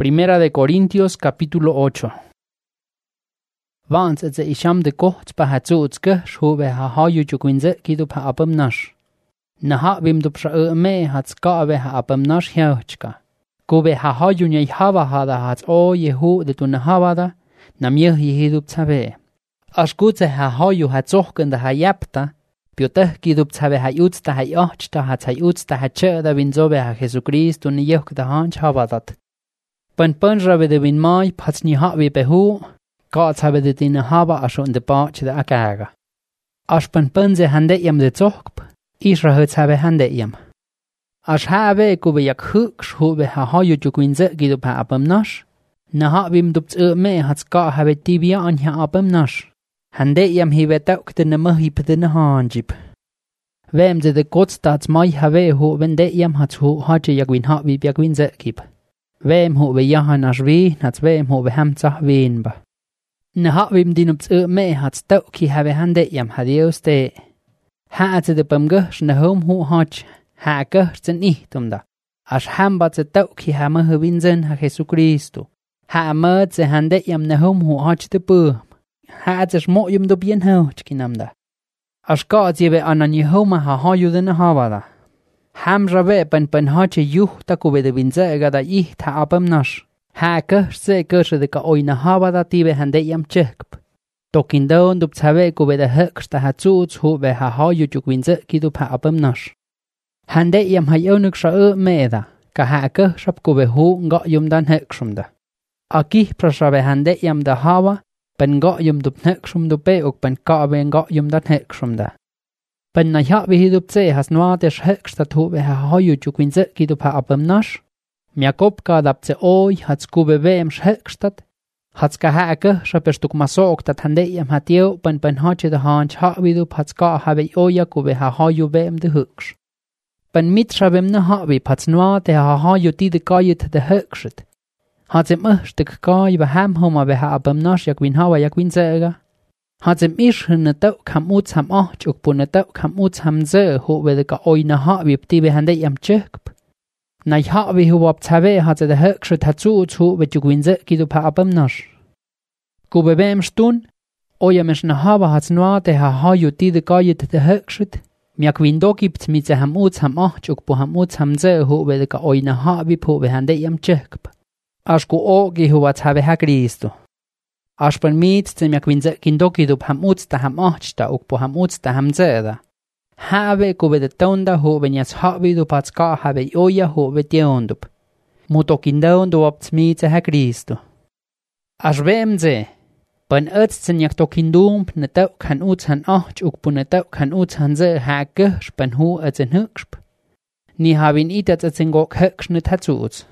Primera de Corintios capítulo 8. Vans at isham de kocht pa hatsuutske shube ha hayu jukwinze kidu pa apamnash. Naha bim dupsha me hatska ve ha apamnash hyachka. Kube ha hayu nyai hava hada hats o yehu de tunhavada namyeh yehidup tsabe. Ashkutze ha hayu hatsohken de hayapta. Pioteh kidup tsabe hayutsta hayachta hats hayutsta hacheda vinzobe ha Jesucristo ni yehk de hanch havadat. Pan rabe de vin mai pats ni hawe behu, gats habe de dine hava asho in de baach de akaga. As pan ze hande yam de zochp, isra huts habe hande yam. As habe kube yak huk shube ha hayu jukwinze gidu pa abam nash, na habim dupts me hats ga habe tibia anya abam nash. Hande yam hiwe tauk de nemahi pede na hanjib. Wem ze de godstats mai have ho wende yam hats ho haje yakwin hawi yakwinze gib. Wem ho we jahan as wie, nats wem ho we hamtsach ween ba. Na habim dinupts me hats tauki have hande yam hadios de. Ha ze de bamgush na hom ho hach, ha gush zen ihtumda. As hamba ze tauki ha ma winzen ha Jesucristo. Ha ma ze hande yam na hom ho hach de boom. Ha ze smo yum do bien hoch kinamda. As God ze we anan yehoma ha hayu de na havada. Ham rabe pan hache yuh takube de vinze gada ih ta abam nash. Ha se de ka oina havada tibe hande yam chekp. Tokindon dup tsabe kube de heksta ha tsuts hu be ha hayu juk vinze kidu pa abam nash. Hande yam ha yonuk sha meda, ka ha shap kube hu nga yum dan hekshumda. Aki prasrabe hande yam da hava, pan nga yum dup hekshum dupe ok pan kabe nga yum dan hekshumda. Pan na hawe hidup tse has noa des heksta tube ha hayu jukwinze kidu pa abam nash. Miakop ka dap tse oi hats kube veem hekstat. Hats ka hake shapestuk masok dat hande yam hatio pan hache de hanch hawe dup hats ka hawe oya kube ha hayu veem de heksh. Pan mit shabem na hawe pats noa te ha hayu ti de kayet de hekshat. Hats im stuk kay be ham homa be ha abam nash yakwin hawa yakwin zega. Hats im na tau kam uts ham ach uk pun na tau kam uts ham ze ho we de ka oina hawe ti be hande yam chekp. Na hawe hu wap tsabe hats de hekshat hatsu utsu we jukwinze kidu pa abam nash. Kube beem stun, oya mesh na hava hats noa te ha hayu ti de kayet de hekshat. Miakwin do gibt mit ze ham uts ham ach uk pu ham uts ham ze ho we de ka oina hawe po we hande yam chekp. Ashku o gi hu wats have ha Kristo. Ashpan mit ze miakwinze kindoki dup ham uts ta ham achta uk po ham uts ta ham zeda. Have kube de tonda ho venias hawe dup hats ka have oya ho we tiondup. Muto kindon do opt mit ze ha Kristo. Ashvem ze, pan öts ze nyak to kindum ne tau kan uts han ach uk po ne tau kan uts han ze ha gesh pan hu ets en höksp. Ni havin itat ets en gok höksh ne tatsuts.